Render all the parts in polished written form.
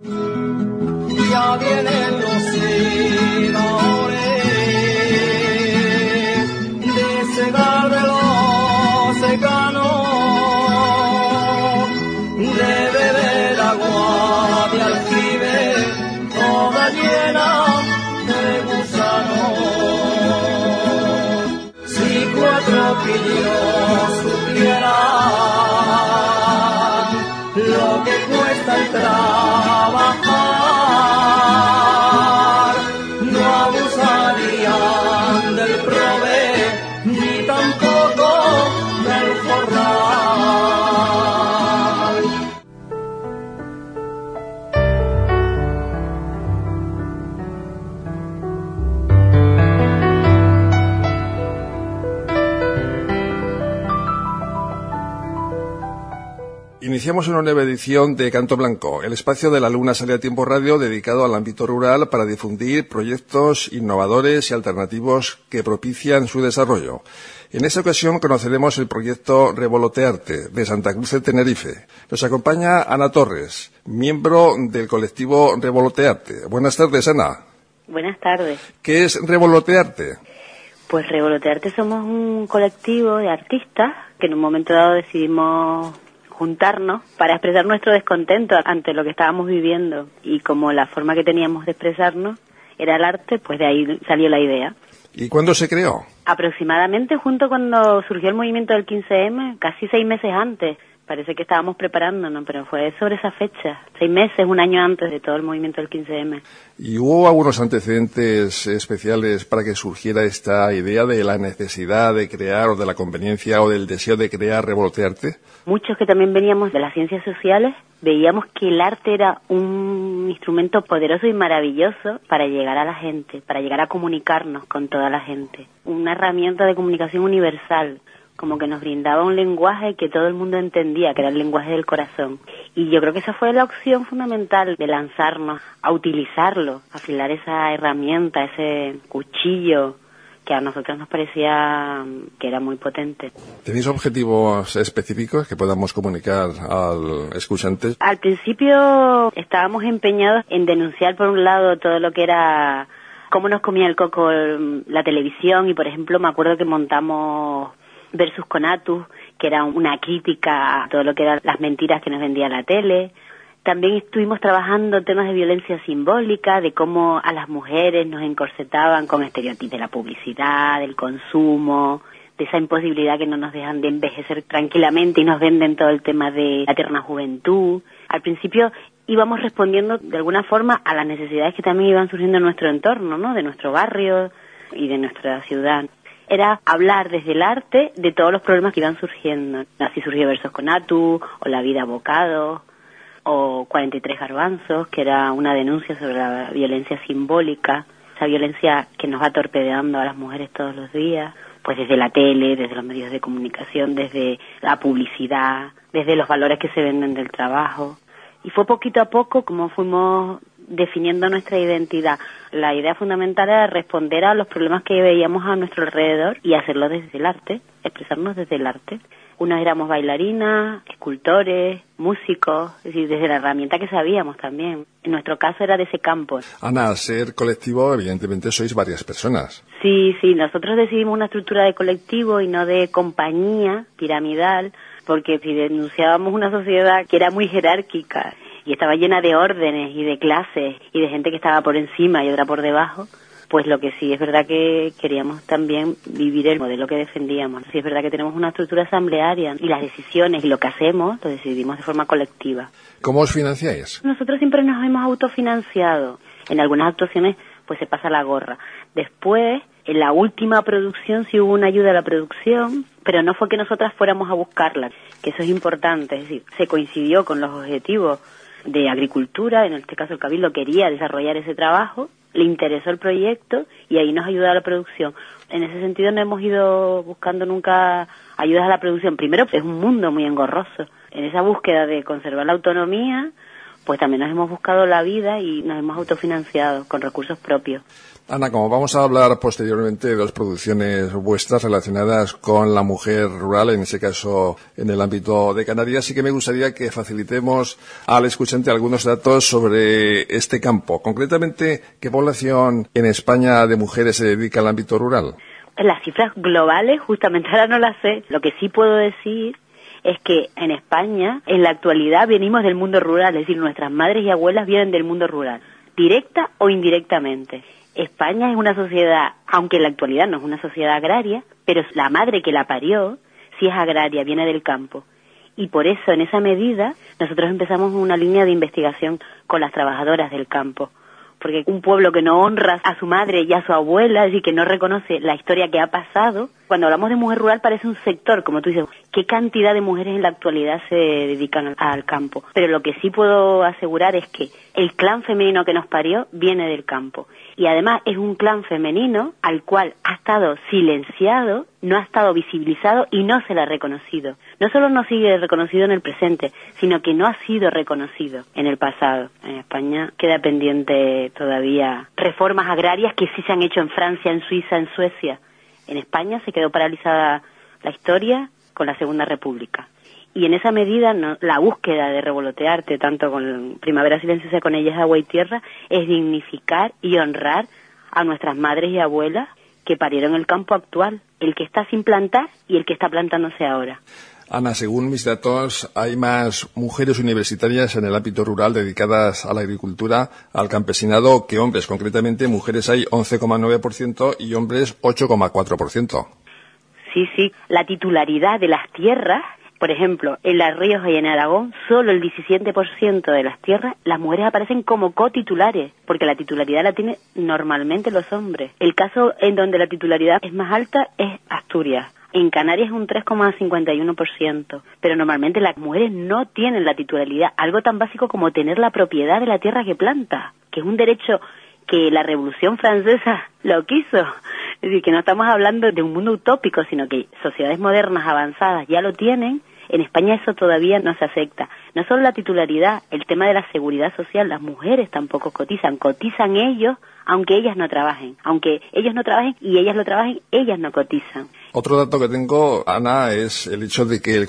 Ya vienen los segadores de segar de los secanos, de beber agua de aljibe toda llena de gusanos. Si cuatro pillos supieran lo que cuesta el trabajar, no abusarían del prove ni tampoco del forral. Iniciamos una nueva edición de Canto Blanco, el espacio de la Luna Sale a Tiempo Radio dedicado al ámbito rural para difundir proyectos innovadores y alternativos que propician su desarrollo. En esta ocasión conoceremos el proyecto Revolotearte de Santa Cruz de Tenerife. Nos acompaña Ana Torres, miembro del colectivo Revolotearte. Buenas tardes, Ana. Buenas tardes. ¿Qué es Revolotearte? Pues Revolotearte somos un colectivo de artistas que en un momento dado decidimos juntarnos para expresar nuestro descontento ante lo que estábamos viviendo, y como la forma que teníamos de expresarnos era el arte, pues de ahí salió la idea. ¿Y cuándo se creó? Aproximadamente junto cuando surgió el movimiento del 15M, casi 6 meses antes. Parece que estábamos preparándonos, pero fue sobre esa fecha, 6 meses, un año antes de todo el movimiento del 15M. ¿Y hubo algunos antecedentes especiales para que surgiera esta idea de la necesidad de crear, o de la conveniencia, o del deseo de crear Revolotearte? Muchos que también veníamos de las ciencias sociales veíamos que el arte era un instrumento poderoso y maravilloso para llegar a la gente, para llegar a comunicarnos con toda la gente. Una herramienta de comunicación universal, como que nos brindaba un lenguaje que todo el mundo entendía, que era el lenguaje del corazón. Y yo creo que esa fue la opción fundamental de lanzarnos a utilizarlo, a afilar esa herramienta, ese cuchillo que a nosotros nos parecía que era muy potente. ¿Tenéis objetivos específicos que podamos comunicar al escuchante? Al principio estábamos empeñados en denunciar, por un lado, todo lo que era cómo nos comía el coco la televisión, y por ejemplo me acuerdo que montamos Versus Conatus, que era una crítica a todo lo que eran las mentiras que nos vendía la tele. También estuvimos trabajando temas de violencia simbólica, de cómo a las mujeres nos encorsetaban con estereotipos de la publicidad, del consumo, de esa imposibilidad que no nos dejan de envejecer tranquilamente y nos venden todo el tema de la eterna juventud. Al principio íbamos respondiendo de alguna forma a las necesidades que también iban surgiendo en nuestro entorno, ¿no? De nuestro barrio y de nuestra ciudad. Era hablar desde el arte de todos los problemas que iban surgiendo. Así surgió Versos Conatus, o La vida Bocados, o 43 garbanzos, que era una denuncia sobre la violencia simbólica, esa violencia que nos va torpedeando a las mujeres todos los días, pues desde la tele, desde los medios de comunicación, desde la publicidad, desde los valores que se venden del trabajo. Y fue poquito a poco como fuimos definiendo nuestra identidad. La idea fundamental era responder a los problemas que veíamos a nuestro alrededor y hacerlo desde el arte, expresarnos desde el arte. Unos éramos bailarinas, escultores, músicos, es decir, desde la herramienta que sabíamos también. En nuestro caso era de ese campo. Ana, al ser colectivo, evidentemente sois varias personas. Sí, nosotros decidimos una estructura de colectivo y no de compañía piramidal, porque si denunciábamos una sociedad que era muy jerárquica y estaba llena de órdenes y de clases y de gente que estaba por encima y otra por debajo, pues lo que sí es verdad que queríamos también vivir el modelo que defendíamos. Sí es verdad que tenemos una estructura asamblearia y las decisiones y lo que hacemos lo decidimos de forma colectiva. ¿Cómo os financiáis? Nosotros siempre nos hemos autofinanciado. En algunas actuaciones pues se pasa la gorra. Después, en la última producción sí hubo una ayuda a la producción, pero no fue que nosotras fuéramos a buscarla, que eso es importante. Es decir, se coincidió con los objetivos de agricultura, en este caso el Cabildo quería desarrollar ese trabajo, le interesó el proyecto y ahí nos ayudó a la producción. En ese sentido no hemos ido buscando nunca ayudas a la producción. Primero, es un mundo muy engorroso. En esa búsqueda de conservar la autonomía, pues también nos hemos buscado la vida y nos hemos autofinanciado con recursos propios. Ana, como vamos a hablar posteriormente de dos producciones vuestras relacionadas con la mujer rural, en ese caso en el ámbito de Canarias, sí que me gustaría que facilitemos al escuchante algunos datos sobre este campo. Concretamente, ¿qué población en España de mujeres se dedica al ámbito rural? Las cifras globales, justamente ahora no las sé. Lo que sí puedo decir es que en España, en la actualidad, venimos del mundo rural, es decir, nuestras madres y abuelas vienen del mundo rural, directa o indirectamente. España es una sociedad, aunque en la actualidad no es una sociedad agraria, pero la madre que la parió sí es agraria, viene del campo. Y por eso, en esa medida, nosotros empezamos una línea de investigación con las trabajadoras del campo. Porque un pueblo que no honra a su madre y a su abuela, es decir, que no reconoce la historia que ha pasado, cuando hablamos de mujer rural parece un sector, como tú dices, ¿qué cantidad de mujeres en la actualidad se dedican al campo? Pero lo que sí puedo asegurar es que el clan femenino que nos parió viene del campo. Y además es un clan femenino al cual ha estado silenciado, no ha estado visibilizado y no se le ha reconocido. No solo no sigue reconocido en el presente, sino que no ha sido reconocido en el pasado. En España queda pendiente todavía reformas agrarias que sí se han hecho en Francia, en Suiza, en Suecia. En España se quedó paralizada la historia con la Segunda República. Y en esa medida la búsqueda de revolotearte, tanto con Primavera Silenciosa, con Ellas Agua y Tierra, es dignificar y honrar a nuestras madres y abuelas que parieron el campo actual, el que está sin plantar y el que está plantándose ahora. Ana, según mis datos, hay más mujeres universitarias en el ámbito rural dedicadas a la agricultura, al campesinado, que hombres. Concretamente, mujeres hay 11,9% y hombres 8,4%. Sí. La titularidad de las tierras, por ejemplo, en La Rioja y en Aragón, solo el 17% de las tierras, las mujeres aparecen como cotitulares, porque la titularidad la tienen normalmente los hombres. El caso en donde la titularidad es más alta es Asturias. En Canarias es un 3,51%, pero normalmente las mujeres no tienen la titularidad, algo tan básico como tener la propiedad de la tierra que planta, que es un derecho que la Revolución Francesa lo quiso. Es decir, que no estamos hablando de un mundo utópico, sino que sociedades modernas avanzadas ya lo tienen. En España eso todavía no se acepta. No solo la titularidad, el tema de la seguridad social, las mujeres tampoco cotizan ellos, aunque ellas no trabajen. Aunque ellos no trabajen y ellas lo trabajen, ellas no cotizan. Otro dato que tengo, Ana, es el hecho de que el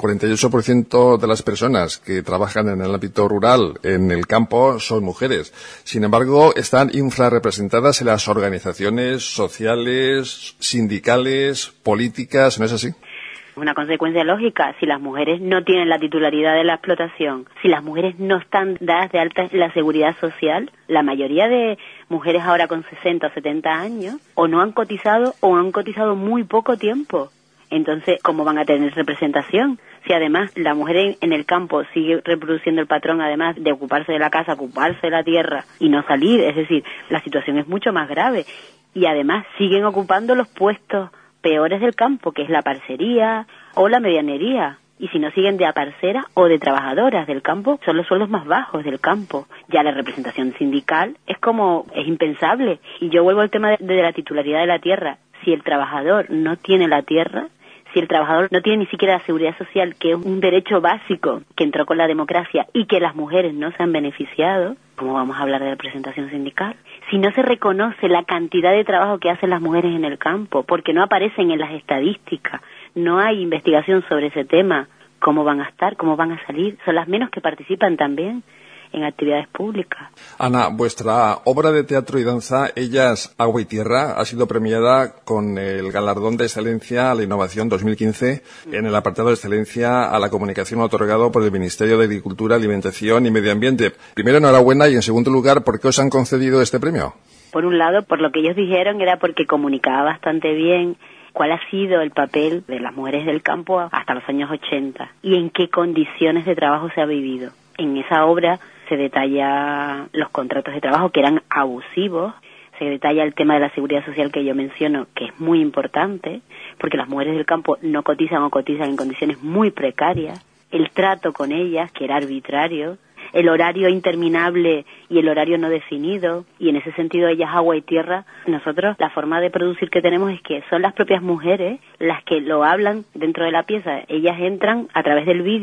48% de las personas que trabajan en el ámbito rural, en el campo, son mujeres. Sin embargo, están infrarrepresentadas en las organizaciones sociales, sindicales, políticas, ¿no es así? Una consecuencia lógica, si las mujeres no tienen la titularidad de la explotación, si las mujeres no están dadas de alta en la seguridad social, la mayoría de mujeres ahora con 60 o 70 años o no han cotizado o han cotizado muy poco tiempo. Entonces, ¿cómo van a tener representación? Si además la mujer en el campo sigue reproduciendo el patrón, además de ocuparse de la casa, ocuparse de la tierra y no salir, es decir, la situación es mucho más grave. Y además siguen ocupando los puestos peores del campo, que es la parcería o la medianería. Y si no siguen de aparceras o de trabajadoras del campo, son los sueldos más bajos del campo. Ya la representación sindical es impensable. Y yo vuelvo al tema de la titularidad de la tierra. Si el trabajador no tiene la tierra, si el trabajador no tiene ni siquiera la seguridad social, que es un derecho básico que entró con la democracia y que las mujeres no se han beneficiado, ¿cómo vamos a hablar de representación sindical? Si no se reconoce la cantidad de trabajo que hacen las mujeres en el campo, porque no aparecen en las estadísticas, no hay investigación sobre ese tema, ¿cómo van a estar? ¿Cómo van a salir? Son las menos que participan también en actividades públicas. Ana, vuestra obra de teatro y danza, Ellas, Agua y Tierra, ha sido premiada con el Galardón de Excelencia a la Innovación 2015 en el apartado de Excelencia a la Comunicación otorgado por el Ministerio de Agricultura, Alimentación y Medio Ambiente. Primero, enhorabuena, y en segundo lugar, ¿por qué os han concedido este premio? Por un lado, por lo que ellos dijeron, era porque comunicaba bastante bien cuál ha sido el papel de las mujeres del campo hasta los años 80 y en qué condiciones de trabajo se ha vivido. En esa obra se detalla los contratos de trabajo que eran abusivos, se detalla el tema de la seguridad social que yo menciono, que es muy importante, porque las mujeres del campo no cotizan o cotizan en condiciones muy precarias, el trato con ellas, que era arbitrario, el horario interminable y el horario no definido, y en ese sentido Ellas, Agua y Tierra, nosotros la forma de producir que tenemos es que son las propias mujeres las que lo hablan dentro de la pieza. Ellas entran a través del vídeo,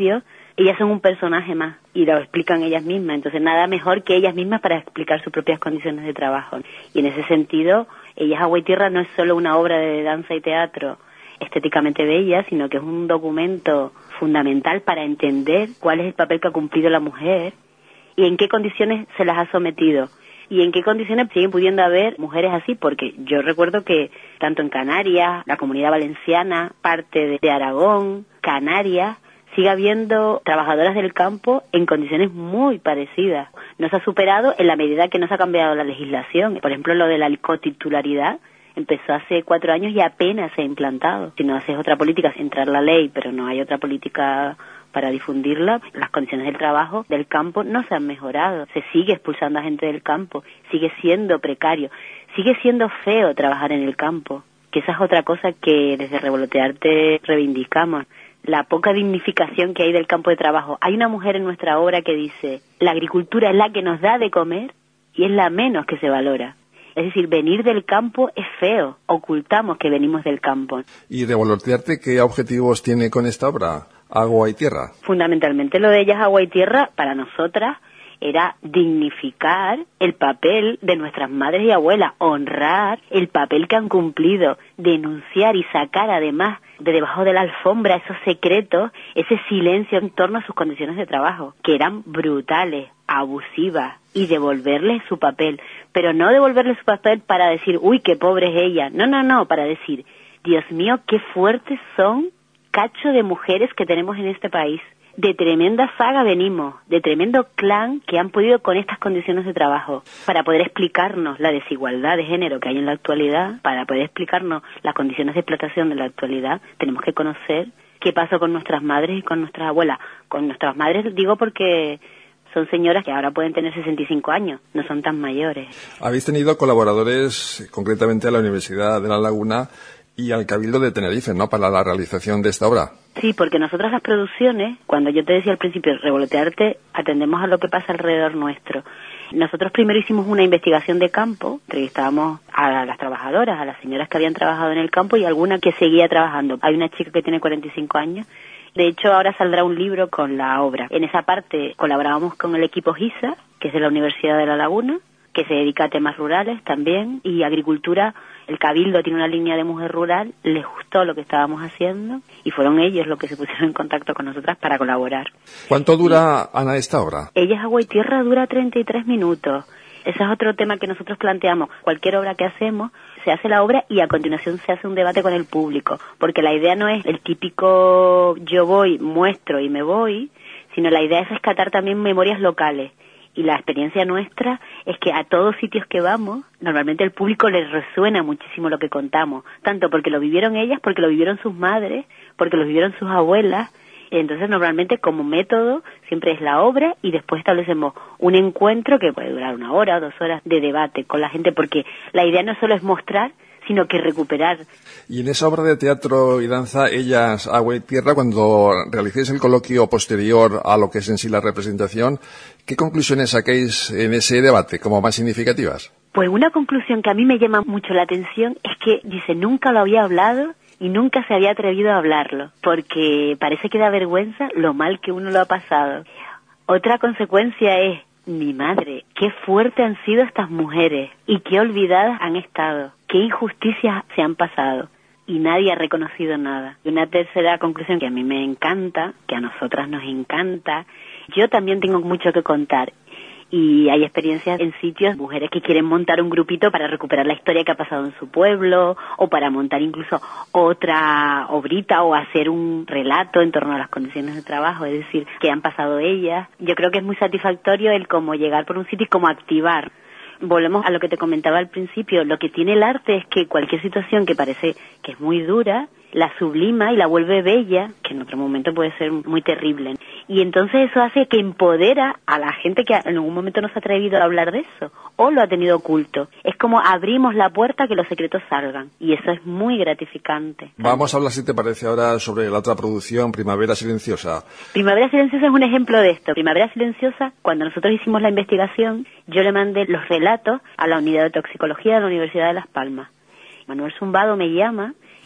Ellas son un personaje más y lo explican ellas mismas, entonces nada mejor que ellas mismas para explicar sus propias condiciones de trabajo. Y en ese sentido, Ellas Agua y Tierra no es solo una obra de danza y teatro estéticamente bella, sino que es un documento fundamental para entender cuál es el papel que ha cumplido la mujer y en qué condiciones se las ha sometido. Y en qué condiciones siguen pudiendo haber mujeres así, porque yo recuerdo que tanto en Canarias, la Comunidad Valenciana, parte de Aragón, Canarias, sigue habiendo trabajadoras del campo en condiciones muy parecidas. No se ha superado en la medida que no se ha cambiado la legislación. Por ejemplo, lo de la cotitularidad empezó hace 4 años y apenas se ha implantado. Si no haces otra política, es entrar la ley, pero no hay otra política para difundirla, las condiciones del trabajo del campo no se han mejorado. Se sigue expulsando a gente del campo, sigue siendo precario, sigue siendo feo trabajar en el campo, que esa es otra cosa que desde Revolotearte reivindicamos, la poca dignificación que hay del campo de trabajo. Hay una mujer en nuestra obra que dice, la agricultura es la que nos da de comer y es la menos que se valora. Es decir, venir del campo es feo, ocultamos que venimos del campo. ¿Y Revolotearte qué objetivos tiene con esta obra? Agua y Tierra. Fundamentalmente lo de Ellas Agua y Tierra, para nosotras, era dignificar el papel de nuestras madres y abuelas, honrar el papel que han cumplido, denunciar y sacar además de debajo de la alfombra esos secretos, ese silencio en torno a sus condiciones de trabajo, que eran brutales, abusivas, y devolverles su papel. Pero no devolverles su papel para decir, uy, qué pobre es ella. No, para decir, Dios mío, qué fuertes son cacho de mujeres que tenemos en este país. De tremenda saga venimos, de tremendo clan que han podido con estas condiciones de trabajo, para poder explicarnos la desigualdad de género que hay en la actualidad, para poder explicarnos las condiciones de explotación de la actualidad, tenemos que conocer qué pasó con nuestras madres y con nuestras abuelas. Con nuestras madres digo porque son señoras que ahora pueden tener 65 años, no son tan mayores. Habéis tenido colaboradores, concretamente a la Universidad de La Laguna y al Cabildo de Tenerife, ¿no?, para la realización de esta obra. Sí, porque nosotras las producciones, cuando yo te decía al principio, Revolotearte, atendemos a lo que pasa alrededor nuestro. Nosotros primero hicimos una investigación de campo, entrevistábamos a las trabajadoras, a las señoras que habían trabajado en el campo y alguna que seguía trabajando. Hay una chica que tiene 45 años. De hecho, ahora saldrá un libro con la obra. En esa parte colaborábamos con el equipo GISA, que es de la Universidad de La Laguna, que se dedica a temas rurales también, y agricultura. El Cabildo tiene una línea de mujer rural, les gustó lo que estábamos haciendo y fueron ellos los que se pusieron en contacto con nosotras para colaborar. ¿Cuánto dura, Ana, esta obra? Ellas Agua y Tierra dura 33 minutos. Ese es otro tema que nosotros planteamos. Cualquier obra que hacemos, se hace la obra y a continuación se hace un debate con el público, porque la idea no es el típico yo voy, muestro y me voy, sino la idea es rescatar también memorias locales. Y la experiencia nuestra es que a todos sitios que vamos, normalmente el público les resuena muchísimo lo que contamos, tanto porque lo vivieron ellas, porque lo vivieron sus madres, porque lo vivieron sus abuelas. Entonces normalmente como método siempre es la obra y después establecemos un encuentro que puede durar 1 hora o 2 horas de debate con la gente, porque la idea no solo es mostrar, sino que recuperar. Y en esa obra de teatro y danza, Ellas Agua y Tierra, cuando realicéis el coloquio posterior a lo que es en sí la representación, ¿qué conclusiones saquéis en ese debate como más significativas? Pues una conclusión que a mí me llama mucho la atención es que dice, nunca lo había hablado y nunca se había atrevido a hablarlo, porque parece que da vergüenza lo mal que uno lo ha pasado. Otra consecuencia es, mi madre, qué fuerte han sido estas mujeres y qué olvidadas han estado, qué injusticias se han pasado y nadie ha reconocido nada. Y una tercera conclusión que a mí me encanta, que a nosotras nos encanta, yo también tengo mucho que contar. Y hay experiencias en sitios, mujeres que quieren montar un grupito para recuperar la historia que ha pasado en su pueblo, o para montar incluso otra obrita o hacer un relato en torno a las condiciones de trabajo, es decir, que han pasado ellas. Yo creo que es muy satisfactorio el cómo llegar por un sitio y cómo activar. Volvemos a lo que te comentaba al principio, lo que tiene el arte es que cualquier situación que parece que es muy dura, la sublima y la vuelve bella, que en otro momento puede ser muy terrible. Y entonces eso hace que empodera a la gente que en algún momento no se ha atrevido a hablar de eso, o lo ha tenido oculto. Es como abrimos la puerta a que los secretos salgan, y eso es muy gratificante. Vamos a hablar, si te parece, ahora sobre la otra producción, Primavera Silenciosa. Primavera Silenciosa es un ejemplo de esto. Primavera Silenciosa, cuando nosotros hicimos la investigación, yo le mandé los relatos a la unidad de toxicología de la Universidad de Las Palmas. Manuel Zumbado me llama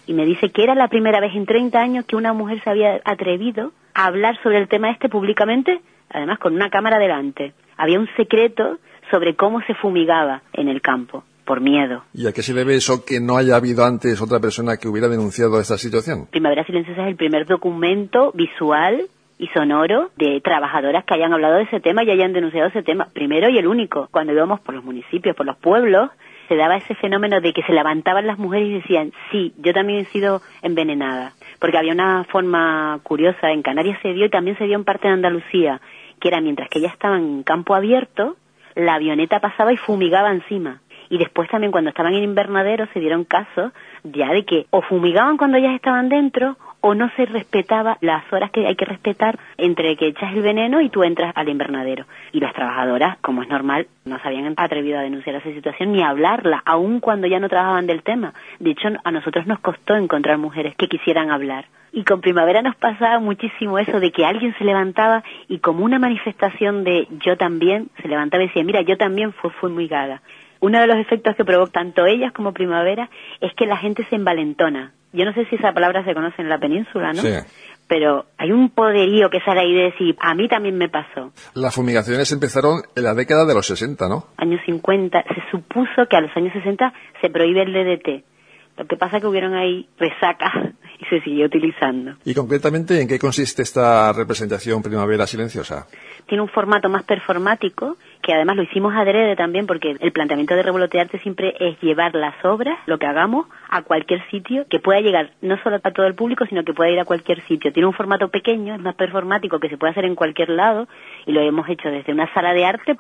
y me dice que era la primera vez en 30 años que una mujer se había atrevido a hablar sobre el tema este públicamente, además con una cámara delante. Había un secreto sobre cómo se fumigaba en el campo, por miedo. ¿Y a qué se debe eso que no haya habido antes otra persona que hubiera denunciado esta situación? Primavera Silenciosa es el primer documento visual y sonoro de trabajadoras que hayan hablado de ese tema y hayan denunciado ese tema. Primero y el único. Cuando íbamos por los municipios, por los pueblos, se daba ese fenómeno de que se levantaban las mujeres y decían, sí, yo también he sido envenenada. Porque había una forma curiosa, en Canarias se dio y también se dio en parte de Andalucía, que era mientras que ellas estaban en campo abierto, la avioneta pasaba y fumigaba encima. Y después también cuando estaban en invernadero se dieron casos ya de que o fumigaban cuando ellas estaban dentro o no se respetaba las horas que hay que respetar entre que echas el veneno y tú entras al invernadero. Y las trabajadoras, como es normal, no se habían atrevido a denunciar esa situación ni a hablarla, aun cuando ya no trabajaban del tema. De hecho, a nosotros nos costó encontrar mujeres que quisieran hablar. Y con Primavera nos pasaba muchísimo eso de que alguien se levantaba y como una manifestación de yo también, se levantaba y decía, mira, yo también fui fumigada. Uno de los efectos que provoca tanto ellas como Primavera es que la gente se envalentona. Yo no sé si esa palabra se conoce en la península, ¿no? Sí. Pero hay un poderío que sale ahí de decir, a mí también me pasó. Las fumigaciones empezaron en la década de los 60, ¿no? Años 50, se supuso que a los años 60 se prohíbe el DDT. Lo que pasa es que hubieron ahí resacas y se siguió utilizando. ¿Y concretamente en qué consiste esta representación Primavera Silenciosa? Tiene un formato más performático, que además lo hicimos adrede también, porque el planteamiento de Revolotearte siempre es llevar las obras, lo que hagamos, a cualquier sitio, que pueda llegar no solo a todo el público, sino que pueda ir a cualquier sitio. Tiene un formato pequeño, es más performático, que se puede hacer en cualquier lado, y lo hemos hecho desde una sala de arte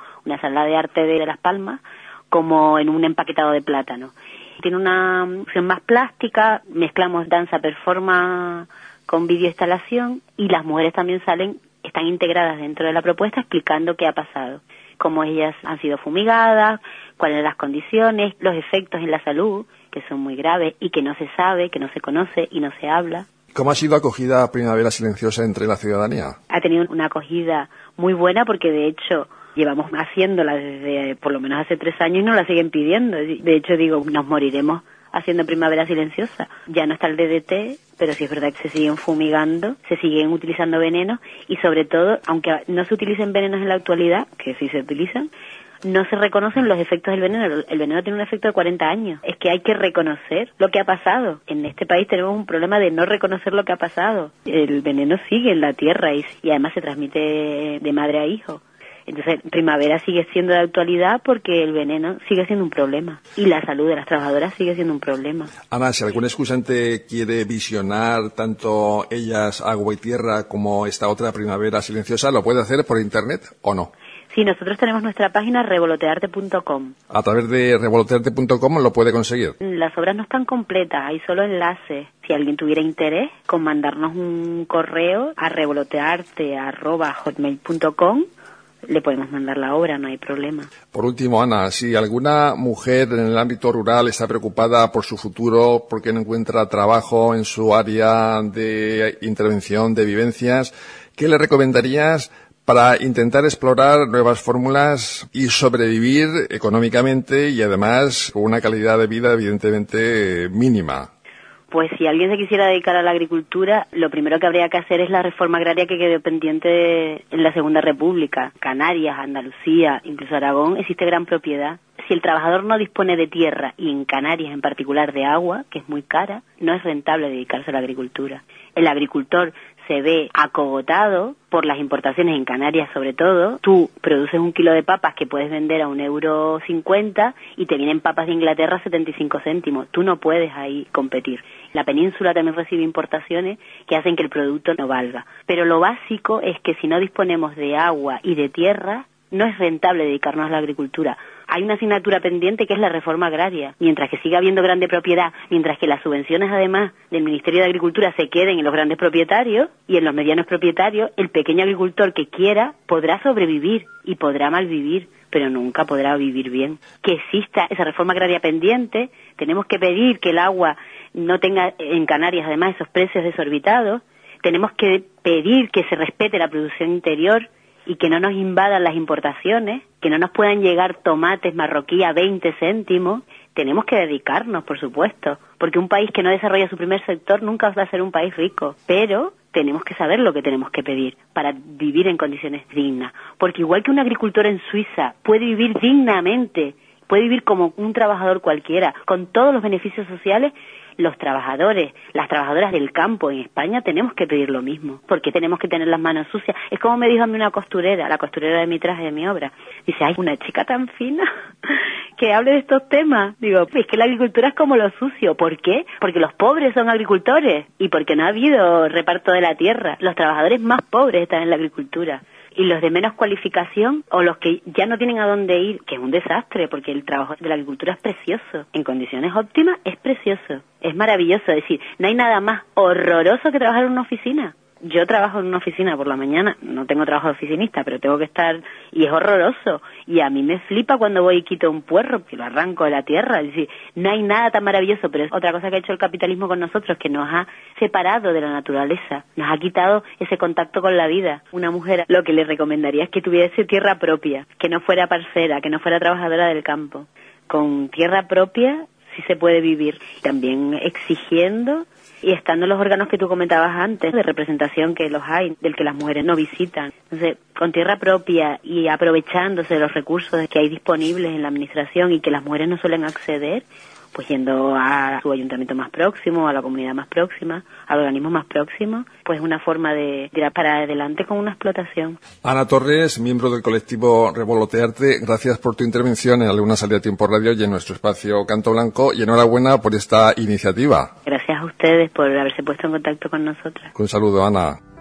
de Las Palmas, como en un empaquetado de plátano. Tiene una opción más plástica, mezclamos danza performance con videoinstalación, y las mujeres también están integradas dentro de la propuesta explicando qué ha pasado, cómo ellas han sido fumigadas, cuáles son las condiciones, los efectos en la salud, que son muy graves y que no se sabe, que no se conoce y no se habla. ¿Cómo ha sido acogida Primavera Silenciosa entre la ciudadanía? Ha tenido una acogida muy buena porque de hecho llevamos haciéndola desde por lo menos hace 3 años y nos la siguen pidiendo. De hecho digo, nos moriremos haciendo Primavera Silenciosa. Ya no está el DDT, pero sí es verdad que se siguen fumigando, se siguen utilizando venenos y sobre todo, aunque no se utilicen venenos en la actualidad, que sí se utilizan, no se reconocen los efectos del veneno. El veneno tiene un efecto de 40 años. Es que hay que reconocer lo que ha pasado. En este país tenemos un problema de no reconocer lo que ha pasado. El veneno sigue en la tierra y además se transmite de madre a hijo. Entonces, Primavera sigue siendo de actualidad porque el veneno sigue siendo un problema y la salud de las trabajadoras sigue siendo un problema. Ana, si algún excusante quiere visionar tanto Ellas, Agua y Tierra como esta otra Primavera Silenciosa, ¿lo puede hacer por internet o no? Sí, nosotros tenemos nuestra página revolotearte.com. A través de revolotearte.com lo puede conseguir. Las obras no están completas, hay solo enlaces. Si alguien tuviera interés, con mandarnos un correo a revolotearte@hotmail.com, le podemos mandar la obra, no hay problema. Por último, Ana, si alguna mujer en el ámbito rural está preocupada por su futuro, porque no encuentra trabajo en su área de intervención, de vivencias, ¿qué le recomendarías para intentar explorar nuevas fórmulas y sobrevivir económicamente y además con una calidad de vida evidentemente mínima? Pues si alguien se quisiera dedicar a la agricultura, lo primero que habría que hacer es la reforma agraria que quedó pendiente en la Segunda República. Canarias, Andalucía, incluso Aragón, existe gran propiedad. Si el trabajador no dispone de tierra, y en Canarias en particular de agua, que es muy cara, no es rentable dedicarse a la agricultura. El agricultor se ve acogotado por las importaciones en Canarias sobre todo. Tú produces 1 kilo de papas que puedes vender a €1,50 y te vienen papas de Inglaterra a 75 céntimos. Tú no puedes ahí competir. La península también recibe importaciones que hacen que el producto no valga. Pero lo básico es que si no disponemos de agua y de tierra, no es rentable dedicarnos a la agricultura. Hay una asignatura pendiente que es la reforma agraria. Mientras que siga habiendo grande propiedad, mientras que las subvenciones además del Ministerio de Agricultura se queden en los grandes propietarios y en los medianos propietarios, el pequeño agricultor que quiera podrá sobrevivir y podrá malvivir, pero nunca podrá vivir bien. Que exista esa reforma agraria pendiente, tenemos que pedir que el agua no tenga en Canarias además esos precios desorbitados, tenemos que pedir que se respete la producción interior y que no nos invadan las importaciones, que no nos puedan llegar tomates marroquí a 20 céntimos, tenemos que dedicarnos, por supuesto, porque un país que no desarrolla su primer sector nunca va a ser un país rico, pero tenemos que saber lo que tenemos que pedir para vivir en condiciones dignas, porque igual que un agricultor en Suiza puede vivir dignamente, puede vivir como un trabajador cualquiera, con todos los beneficios sociales, los trabajadores, las trabajadoras del campo en España tenemos que pedir lo mismo, porque tenemos que tener las manos sucias. Es como me dijo a mí una costurera, la costurera de mi traje, de mi obra. Dice, ay, una chica tan fina que hable de estos temas. Digo, es que la agricultura es como lo sucio. ¿Por qué? Porque los pobres son agricultores y porque no ha habido reparto de la tierra. Los trabajadores más pobres están en la agricultura. Y los de menos cualificación o los que ya no tienen a dónde ir, que es un desastre, porque el trabajo de la agricultura es precioso. En condiciones óptimas es precioso, es maravilloso. Es decir, no hay nada más horroroso que trabajar en una oficina. Yo trabajo en una oficina por la mañana, no tengo trabajo de oficinista, pero tengo que estar, y es horroroso. Y a mí me flipa cuando voy y quito un puerro, que lo arranco de la tierra. Es decir, no hay nada tan maravilloso, pero es otra cosa que ha hecho el capitalismo con nosotros, que nos ha separado de la naturaleza, nos ha quitado ese contacto con la vida. Una mujer lo que le recomendaría es que tuviese tierra propia, que no fuera parcera, que no fuera trabajadora del campo. Con tierra propia sí se puede vivir, también exigiendo y estando los órganos que tú comentabas antes, de representación que los hay, del que las mujeres no visitan. Entonces, con tierra propia y aprovechándose de los recursos que hay disponibles en la administración y que las mujeres no suelen acceder, pues yendo a su ayuntamiento más próximo, a la comunidad más próxima, al organismo más próximo, pues una forma de tirar para adelante con una explotación. Ana Torres, miembro del colectivo Revolotearte, gracias por tu intervención en Alguna Salida a Tiempo Radio y en nuestro espacio Canto Blanco, y enhorabuena por esta iniciativa. Gracias a ustedes por haberse puesto en contacto con nosotras. Un saludo, Ana.